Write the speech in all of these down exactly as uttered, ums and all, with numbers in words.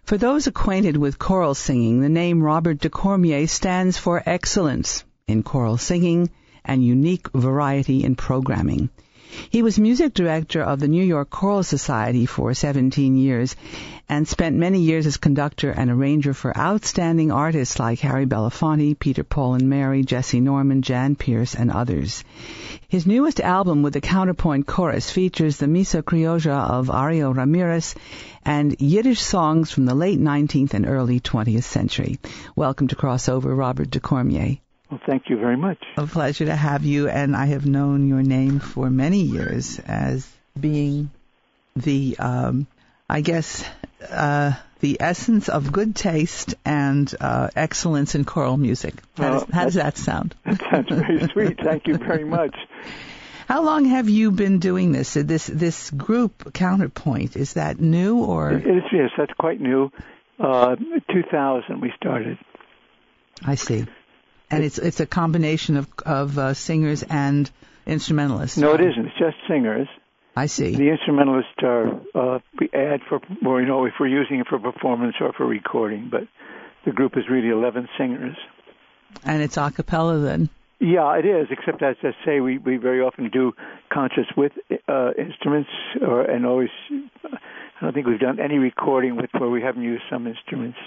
For those acquainted with choral singing, the name Robert de Cormier stands for excellence in choral singing and unique variety in programming. He was music director of the New York Choral Society for seventeen years and spent many years as conductor and arranger for outstanding artists like Harry Belafonte, Peter, Paul and Mary, Jesse Norman, Jan Pierce, and others. His newest album with the Counterpoint Chorus features the Misa Criolla of Ariel Ramirez and Yiddish songs from the late nineteenth and early twentieth century. Welcome to Crossover, Robert de Cormier. Well, thank you very much. A pleasure to have you, and I have known your name for many years as being the, um, I guess, uh, the essence of good taste and uh, excellence in choral music. How, well, does, how does that sound? That sounds very sweet. Thank you very much. How long have you been doing this? This this group, Counterpoint, is that new or? It is, yes, that's quite new. Uh, two thousand we started. I see. And it's it's a combination of of uh, singers and instrumentalists. No, it isn't. It's just singers. I see. The instrumentalists are uh, we add for, well, you know, if we're using it for performance or for recording, but the group is really eleven singers. And it's a cappella then? Yeah, it is, except as I say, we, we very often do concerts with uh, instruments, or and always, I don't think we've done any recording with where we haven't used some instruments.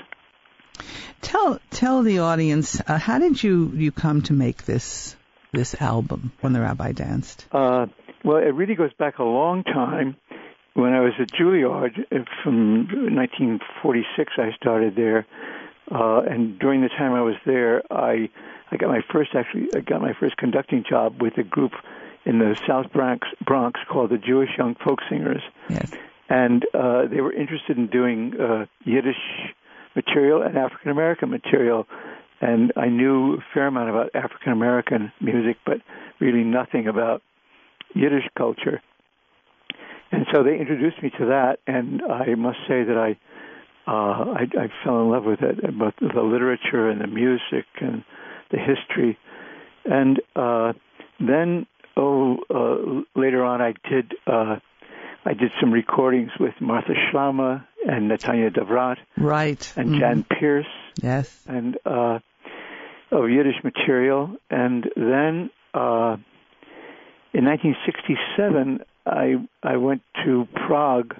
Tell tell the audience, uh, how did you, you come to make this this album, When the Rabbi Danced? Uh, well, it really goes back a long time. When I was at Juilliard, from nineteen forty-six I started there, uh, and during the time I was there, I I got my first actually I got my first conducting job with a group in the South Bronx, Bronx called the Jewish Young Folk Singers. Yes. And uh, they were interested in doing uh, Yiddish material and African American material, and I knew a fair amount about African American music, but really nothing about Yiddish culture. And so they introduced me to that, and I must say that I uh, I, I fell in love with it, both the literature and the music and the history. And uh, then, oh, uh, later on, I did uh, I did some recordings with Martha Schlama and Natanya Davrat, right, and mm-hmm. Jan Pierce, yes, and uh, of Yiddish material. And then uh, in nineteen sixty-seven, I I went to Prague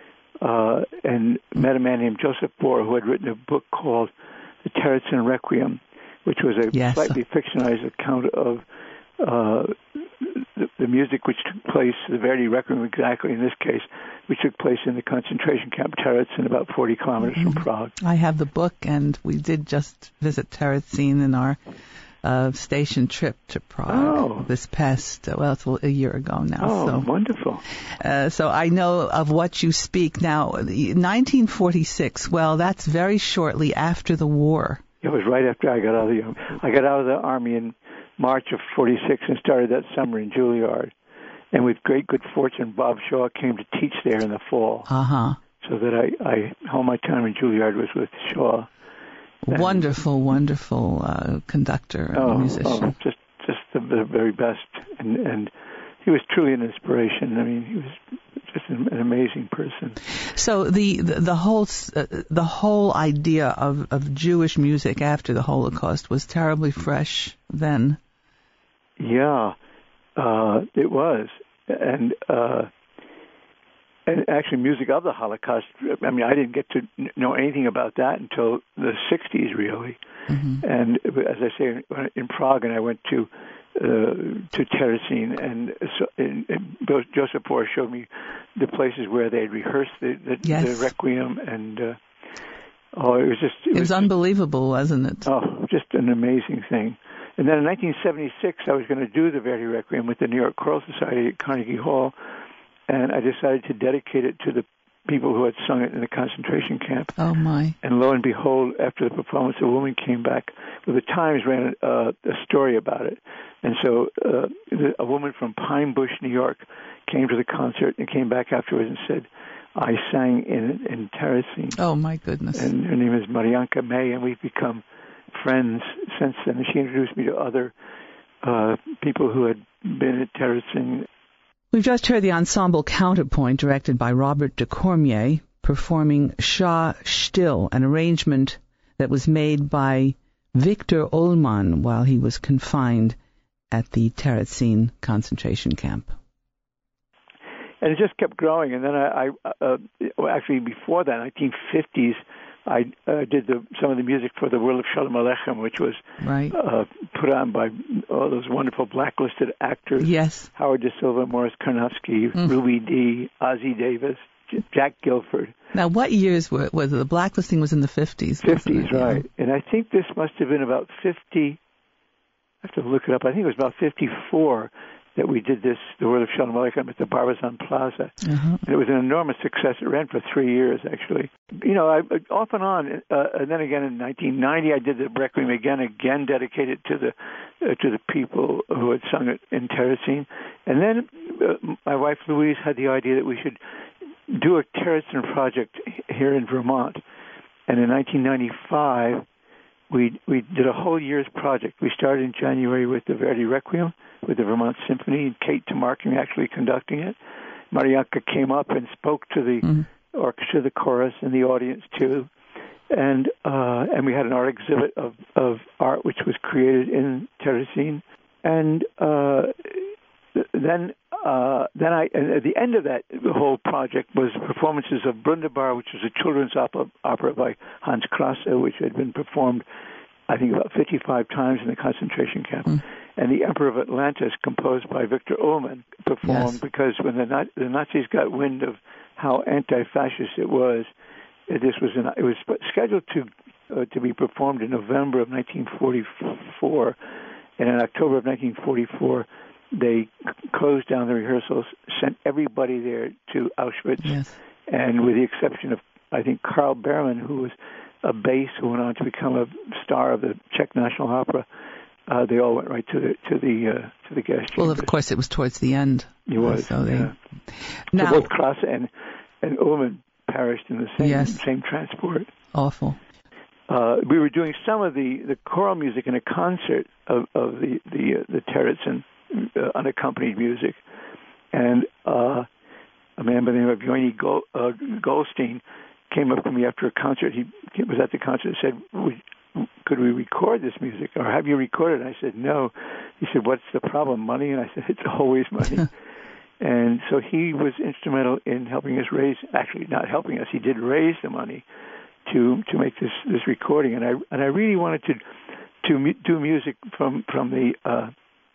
uh, and met a man named Joseph Bohr, who had written a book called The Terezin Requiem, which was a yes. slightly fictionalized account of uh, the, the music which took place, the Verdi Requiem exactly in this case, which took place in the concentration camp Terezin, about forty kilometers mm-hmm. from Prague. I have the book, and we did just visit Terezin in our uh, station trip to Prague oh. this past, uh, well, it's a year ago now. Oh, so. wonderful. Uh, so I know of what you speak. Now, nineteen forty-six, well, that's very shortly after the war. It was right after I got out of the I got out of the Army in March of forty-six and started that summer in Juilliard. And with great good fortune, Bob Shaw came to teach there in the fall. Uh-huh. So that I, I all my time in Juilliard was with Shaw. And wonderful, wonderful uh, conductor and oh, musician. Oh, just just the, the very best. And, and he was truly an inspiration. I mean, he was just an, an amazing person. So the the, the whole uh, the whole idea of, of Jewish music after the Holocaust was terribly fresh then. Yeah, uh, it was, and uh, and actually, music of the Holocaust. I mean, I didn't get to know anything about that until the sixties, really. Mm-hmm. And as I say, in Prague, and I went to uh, to Terezin, and, so, and, and Joseph Bohr showed me the places where they had rehearsed the, the, yes. the Requiem, and uh, oh, it was just it, it was, was unbelievable, wasn't it? Oh, just an amazing thing. And then in nineteen seventy-six, I was going to do the Verdi Requiem with the New York Choral Society at Carnegie Hall, and I decided to dedicate it to the people who had sung it in the concentration camp. Oh, my. And lo and behold, after the performance, a woman came back. Well, the Times ran uh, a story about it. And so uh, a woman from Pine Bush, New York, came to the concert and came back afterwards and said, I sang in, in Terezin. Oh, my goodness. And her name is Marianka May, and we've become friends since then. And she introduced me to other uh, people who had been at Terezin. We've just heard the ensemble Counterpoint, directed by Robert de Cormier, performing Shah Still, an arrangement that was made by Victor Ullmann while he was confined at the Terezin concentration camp. And it just kept growing. And then I, I uh, well, actually before that, nineteen fifties, I uh, did the, some of the music for the World of Shalom Aleichem, which was right. uh, put on by all those wonderful blacklisted actors. Yes. Howard Da Silva, Morris Karnofsky, mm. Ruby Dee, Ozzie Davis, J- Jack Guilford. Now, what years were, was it? The blacklisting was in the fifties. fifties, right. Yeah. And I think this must have been about fifty, I have to look it up, I think it was about fifty-four that we did this, the World of Shalom Aleichem, at the Barbizon Plaza. Uh-huh. And it was an enormous success. It ran for three years, actually. You know, I, off and on. Uh, and then again in nineteen ninety, I did the Requiem again, again dedicated to the uh, to the people who had sung it in Terezin. And then uh, my wife Louise had the idea that we should do a Terezin project here in Vermont. And in nineteen ninety-five, we we did a whole year's project. We started in January with the Verdi Requiem, with the Vermont Symphony, and Kate Tamarkin actually conducting it. Marianka came up and spoke to the mm-hmm. orchestra, the chorus, and the audience too. And uh, and we had an art exhibit of, of art which was created in Terezin. And uh, then uh, then I and at the end of that whole project was performances of Brundabar, which was a children's opera, opera by Hans Krasse, which had been performed, I think, about fifty-five times in the concentration camp. Mm. And The Emperor of Atlantis, composed by Victor Ullmann, performed yes. because when the, the Nazis got wind of how anti-fascist it was, this was an, it was scheduled to uh, to be performed in November of nineteen forty-four, and in October of nineteen forty-four, they closed down the rehearsals, sent everybody there to Auschwitz, yes. and with the exception of, I think, Karl Berman, who was a bass who went on to become a star of the Czech National Opera. Uh, they all went right to the to the uh, to the gas chambers. Well, of course, it was towards the end. It was. So, they... yeah. now, so both Krasse and and Ullmann perished in the same yes. same transport. Awful. Uh, we were doing some of the, the choral music in a concert of, of the the uh, the Terezin uh, unaccompanied music, and uh, a man by the name of Yoni Gold, uh, Goldstein came up to me after a concert. He, he was at the concert and said, Would, could we record this music, or have you recorded it? I said, no. He said, what's the problem, money? And I said, it's always money. And so he was instrumental in helping us raise, actually not helping us, he did raise the money to to make this, this recording. And I and I really wanted to to mu- do music from, from the uh,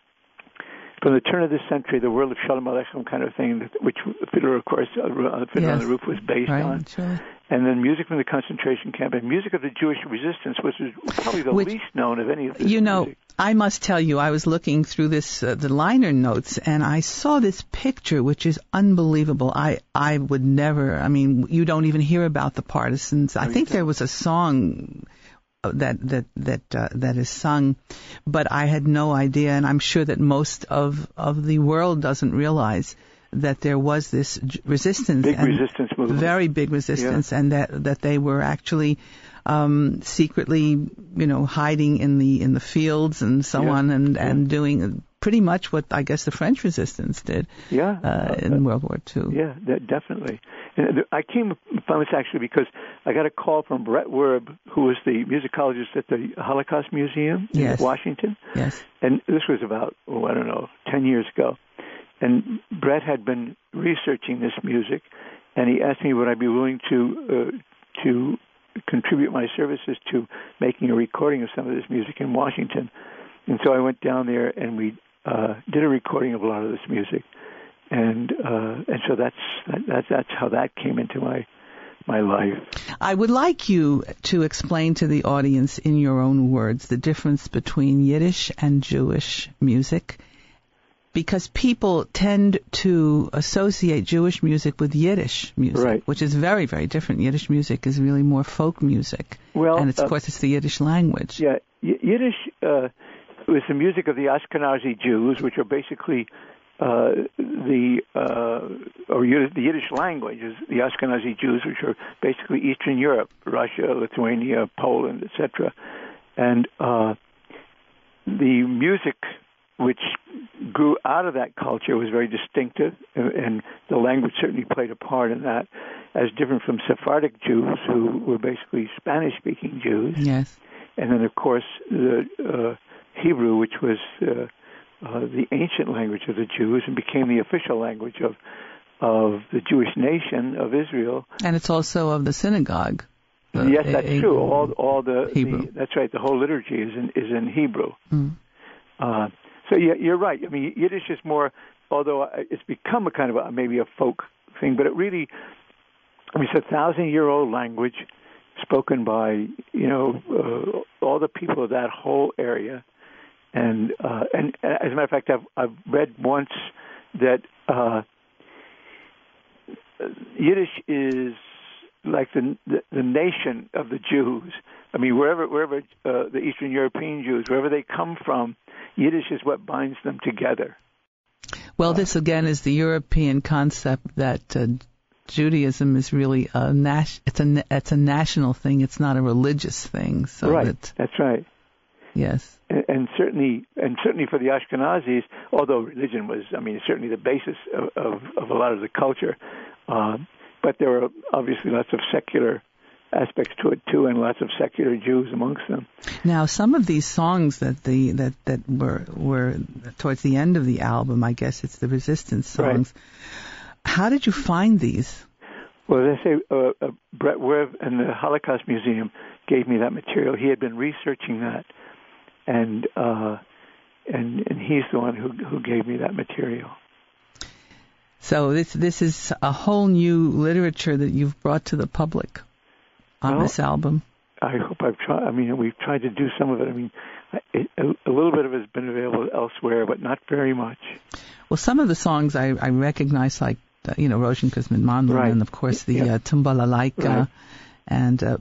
from the turn of the century, the World of Shalom Aleichem kind of thing, which Fiddler, of course, uh, Fiddler yes. on the Roof was based right, on. Sure. And then music from the concentration camp and music of the Jewish resistance, which is probably the which, least known of any of this You know, music. I must tell you, I was looking through this, uh, the liner notes, and I saw this picture, which is unbelievable. I, I would never, I mean, you don't even hear about the Partisans. I think there was a song that that that uh, that is sung, but I had no idea, and I'm sure that most of, of the world doesn't realize that there was this resistance, big and resistance movement, very big resistance, yeah. and that that they were actually um, secretly, you know, hiding in the in the fields and so yeah. on, and, yeah. and doing pretty much what I guess the French resistance did. Yeah, uh, in uh, World War Two. Yeah, that, definitely. And I came upon this actually because I got a call from Brett Werb, who was the musicologist at the Holocaust Museum yes. in Washington. Yes. And this was about, oh, I don't know, ten years ago. And Brett had been researching this music, and he asked me would I be willing to uh, to contribute my services to making a recording of some of this music in Washington. And so I went down there, and we uh, did a recording of a lot of this music. And uh, and so that's that, that's that's how that came into my my life. I would like you to explain to the audience in your own words the difference between Yiddish and Jewish music, because people tend to associate Jewish music with Yiddish music, right. which is very, very different. Yiddish music is really more folk music, well, and it's, of uh, course it's the Yiddish language. Yeah, y- Yiddish uh, was the music of the Ashkenazi Jews, which are basically uh, the uh, or Yiddish, the Yiddish language is the Ashkenazi Jews, which are basically Eastern Europe, Russia, Lithuania, Poland, et cetera. And uh, the music which grew out of that culture, was very distinctive, and the language certainly played a part in that, as different from Sephardic Jews, who were basically Spanish-speaking Jews. Yes. And then, of course, the uh, Hebrew, which was uh, uh, the ancient language of the Jews and became the official language of of the Jewish nation of Israel. And it's also of the synagogue. Uh, yes, that's a, true. All all the, Hebrew. the that's right. The whole liturgy is in is in Hebrew. Mm. Uh, so yeah, you're right. I mean, Yiddish is more, although it's become a kind of a, maybe a folk thing, but it really, I mean, it's a thousand-year-old language spoken by, you know, uh, all the people of that whole area. And uh, and as a matter of fact, I've I've read once that uh, Yiddish is like the, the the nation of the Jews. I mean, wherever wherever uh, the Eastern European Jews, wherever they come from, Yiddish is what binds them together. Well, this again is the European concept that uh, Judaism is really a nas- it's a it's a national thing. It's not a religious thing. So right. That, that's right. Yes. And, and certainly, and certainly for the Ashkenazis, although religion was, I mean, certainly the basis of of, of a lot of the culture. Uh, but there were obviously lots of secular aspects to it too, and lots of secular Jews amongst them. Now, some of these songs that the that, that were were towards the end of the album, I guess it's the Resistance songs. Right. How did you find these? Well, as I say, uh, uh, Brett Werv and the Holocaust Museum gave me that material. He had been researching that, and uh, and and he's the one who who gave me that material. So this this is a whole new literature that you've brought to the public on well, this album. I hope I've tried. I mean, we've tried to do some of it. I mean, it, a, a little bit of it has been available elsewhere, but not very much. Well, some of the songs I, I recognize, like uh, you know, Rozenkreuz mit Mandel, right. and of course the yeah. uh, Tumbalalaika, right. and uh,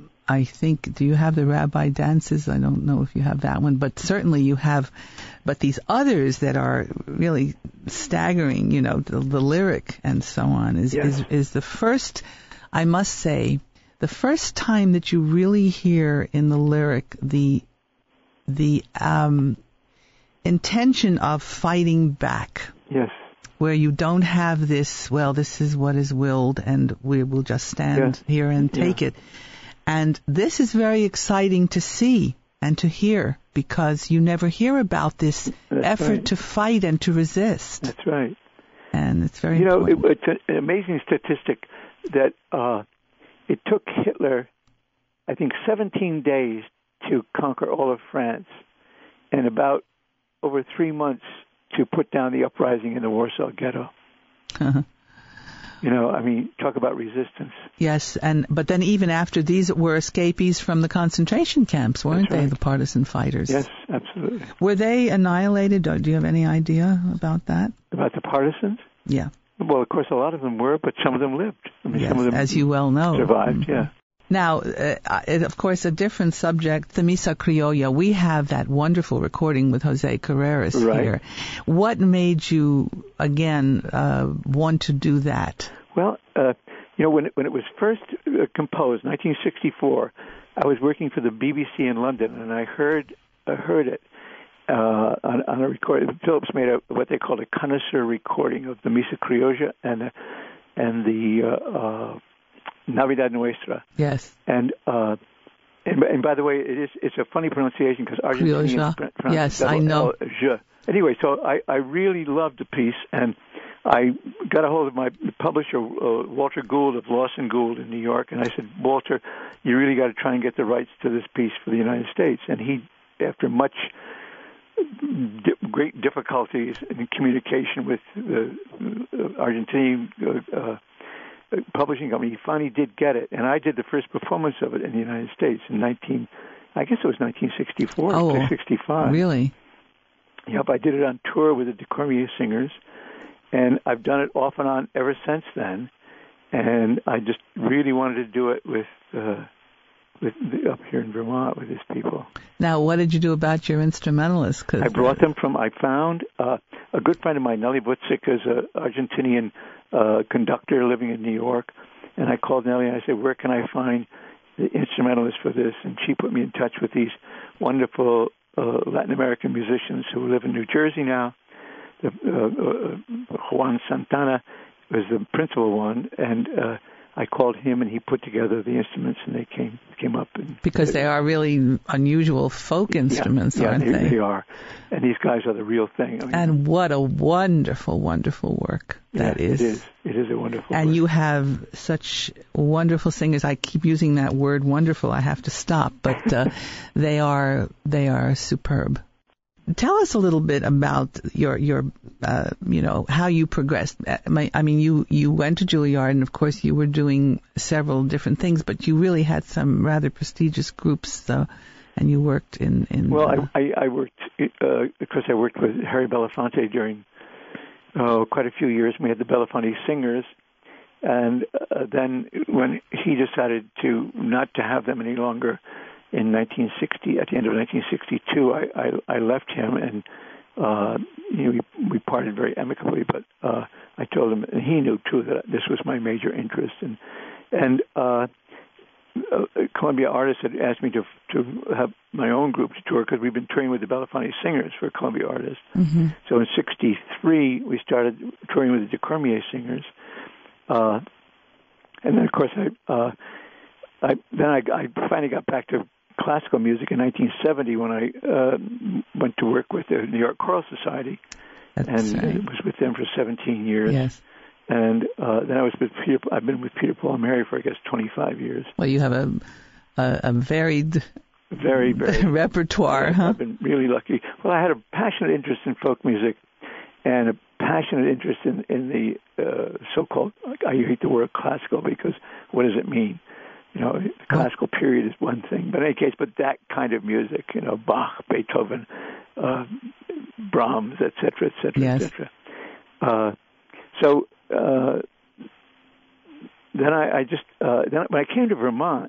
I think, do you have the Rabbi Dances? I don't know if you have that one, but certainly you have. But these others that are really staggering, you know, the, the lyric and so on, is, yes. is is the first, I must say, the first time that you really hear in the lyric the the um, intention of fighting back. Yes. Where you don't have this, well, this is what is willed, and we will just stand yes. here and take yeah. it. And this is very exciting to see and to hear, because you never hear about this That's effort right. to fight and to resist. That's right. And it's very you know, important. It, it's an amazing statistic that uh, it took Hitler, I think, seventeen days to conquer all of France, and about over three months to put down the uprising in the Warsaw Ghetto. Uh-huh. You know, I mean, talk about resistance. Yes, and but then even after, these were escapees from the concentration camps, weren't That's they, right. the partisan fighters? Yes, absolutely. Were they annihilated? Do you have any idea about that? About the partisans? Yeah. Well, of course, a lot of them were, but some of them lived. I mean, yes, some of them as you well know. survived, mm-hmm. yeah. Now, uh, of course, a different subject, the Misa Criolla. We have that wonderful recording with Jose Carreras right. here. What made you, again, uh, want to do that? Well, uh, you know, when it, when it was first uh, composed, nineteen sixty-four, I was working for the B B C in London, and I heard uh, heard it uh, on, on a recording. Phillips made a, what they called a connoisseur recording of the Misa Criolla and the, and the uh, uh, Navidad Nuestra. Yes. And, uh, and and by the way, it is it's a funny pronunciation because Argentinians Criolla. pronounce Yes, double I know. L, je. Anyway, so I, I really loved the piece, and I got a hold of my publisher, uh, Walter Gould of Lawson Gould in New York, and I said, Walter, you really got to try and get the rights to this piece for the United States. And he, after much di- great difficulties in communication with the uh, Argentine uh, uh, publishing company, he finally did get it. And I did the first performance of it in the United States in nineteen, I guess it was nineteen sixty-four, oh, sixty-five. Really? Yep, I did it on tour with the de Cormier Singers. And I've done it off and on ever since then, and I just really wanted to do it with, uh, with the, up here in Vermont with these people. Now, what did you do about your instrumentalists? Cause I brought them from. I found uh, a good friend of mine, Nelly Butzik, is an Argentinian uh, conductor living in New York, and I called Nelly and I said, "Where can I find the instrumentalist for this?" And she put me in touch with these wonderful uh, Latin American musicians who live in New Jersey now. The, uh, uh, Juan Santana was the principal one, and uh, I called him, and he put together the instruments, and they came came up. And because they are really unusual folk instruments, yeah, aren't yeah, they? they? They are, and these guys are the real thing. I mean, and what a wonderful, wonderful work that yeah, is. It is. It is a wonderful And work. you have such wonderful singers. I keep using that word "wonderful." I have to stop, but uh, they are they are superb. Tell us a little bit about your, your, uh, you know, how you progressed. I mean, you, you went to Juilliard, and of course you were doing several different things, but you really had some rather prestigious groups, uh, and you worked in. in well, uh, I, I, I worked uh, because I worked with Harry Belafonte during uh, quite a few years. We had the Belafonte Singers, and uh, then when he decided to not to have them any longer. In nineteen sixty, at the end of nineteen sixty-two, I, I, I left him, and uh, you know, we, we parted very amicably. But uh, I told him, and he knew too, that this was my major interest. And and uh, uh, Columbia Artists had asked me to to have my own group to tour because we've been touring with the Belafonte Singers for Columbia Artists. Mm-hmm. So in sixty-three, we started touring with the de Cormier Singers, uh, and then of course I, uh, I then I, I finally got back to classical music in nineteen seventy when I uh, went to work with the New York Choral Society. That's and right. was with them for seventeen years. Yes. And uh, then I was with Peter. I've been with Peter, Paul, and Mary for I guess twenty-five years. Well, you have a a, a varied very very repertoire, I've, huh? I've been really lucky. Well, I had a passionate interest in folk music and a passionate interest in in the uh, so-called. I hate the word classical because what does it mean? You know, the classical period is one thing, but in any case, but that kind of music, you know, Bach, Beethoven, uh, Brahms, et cetera, et cetera, yes. et cetera. Uh, so uh, then I, I just, uh, then when I came to Vermont,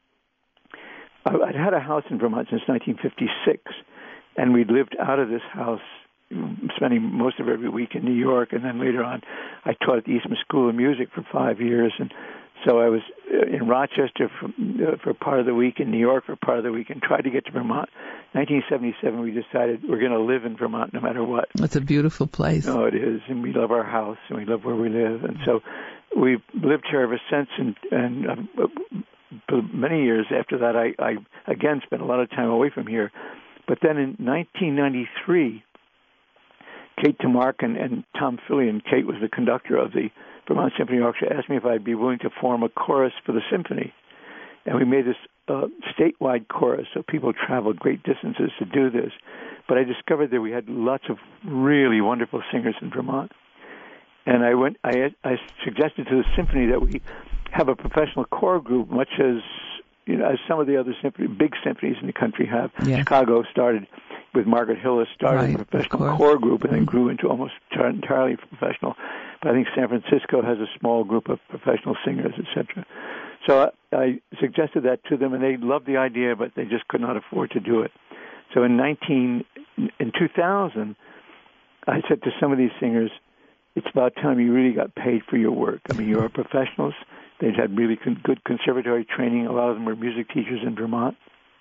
I, I'd had a house in Vermont since nineteen fifty-six, and we'd lived out of this house, spending most of every week in New York, and then later on, I taught at the Eastman School of Music for five years, and so I was in Rochester for, uh, for part of the week, in New York for part of the week, and tried to get to Vermont. nineteen seventy-seven, we decided we're going to live in Vermont no matter what. It's a beautiful place. Oh, it is, and we love our house, and we love where we live. And so we've lived here ever since, and, and uh, for many years after that, I, I, again, spent a lot of time away from here. But then in nineteen ninety-three, Kate Tamark and, and Tom Fillion, Kate was the conductor of the Vermont Symphony Orchestra, asked me if I'd be willing to form a chorus for the symphony. And we made this uh, statewide chorus, so people traveled great distances to do this. But I discovered that we had lots of really wonderful singers in Vermont. And I went. I, I suggested to the symphony that we have a professional choir group, much as you know, as some of the other symphony, big symphonies in the country have. Yeah. Chicago started with Margaret Hillis, started right, a professional choir group, and then grew into almost entirely professional. But I think San Francisco has a small group of professional singers, et cetera. So I, I suggested that to them, and they loved the idea, but they just could not afford to do it. So in nineteen, in two thousand, I said to some of these singers, "It's about time you really got paid for your work. I mean, you are professionals. They'd had really con- good conservatory training. A lot of them were music teachers in Vermont."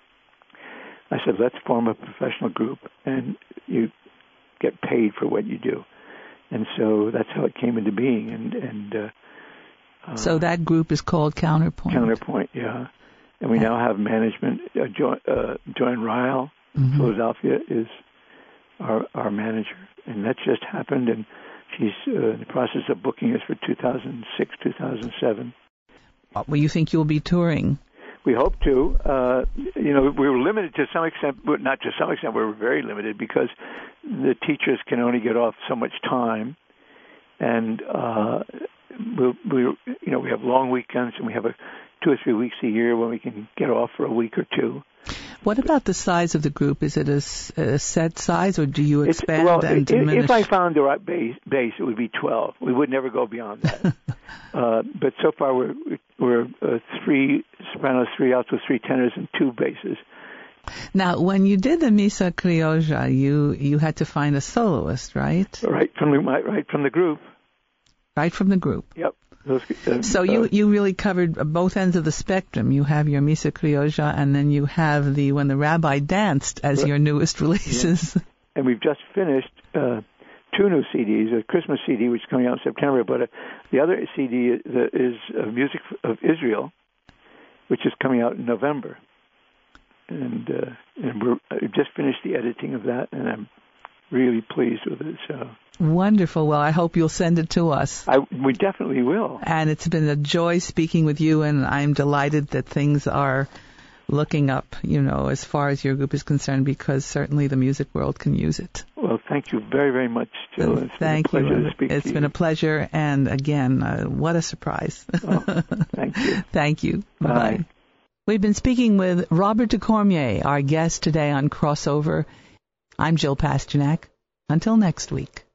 I said, "Let's form a professional group, and you get paid for what you do." And so that's how it came into being. And, and uh, uh, so that group is called Counterpoint. Counterpoint, yeah. And we yeah. now have management. Uh, jo- uh, Joanne Ryle, mm-hmm. Philadelphia, is our our manager, and that just happened. And she's uh, in the process of booking us for two thousand six, two thousand seven. Well, you think you'll be touring? We hope to. Uh, you know, we were limited to some extent, but not to some extent, we were very limited because the teachers can only get off so much time. And, uh, we, we, you know, we have long weekends, and we have a two or three weeks a year when we can get off for a week or two. What about the size of the group? Is it a, a set size, or do you expand it's, well, and diminish? If I found the right base, base, it would be twelve. We would never go beyond that. uh, but so far, we're we're uh, three sopranos, three altos, three tenors, and two basses. Now, when you did the Misa Criolla, you you had to find a soloist, right? Right from the right from the group. Right from the group. Yep. Those, uh, so you, you really covered both ends of the spectrum. You have your Misa Criolla, and then you have the When the Rabbi Danced as right. your newest releases. Yeah. And we've just finished uh, two new C Ds, a Christmas C D, which is coming out in September, but uh, the other C D is, is uh, Music of Israel, which is coming out in November. And, uh, and we're I just finished the editing of that, and I'm really pleased with it. So wonderful. Well, I hope you'll send it to us. I, we definitely will. And it's been a joy speaking with you, and I'm delighted that things are looking up, you know, as far as your group is concerned, because certainly the music world can use it. Well, thank you very, very much, Jill. It's thank been a pleasure you. to speak it's to been you. a pleasure, and again, uh, what a surprise. Oh, thank you. Thank you. Bye. Bye. We've been speaking with Robert DeCormier, our guest today on Crossover. I'm Jill Pasternak. Until next week.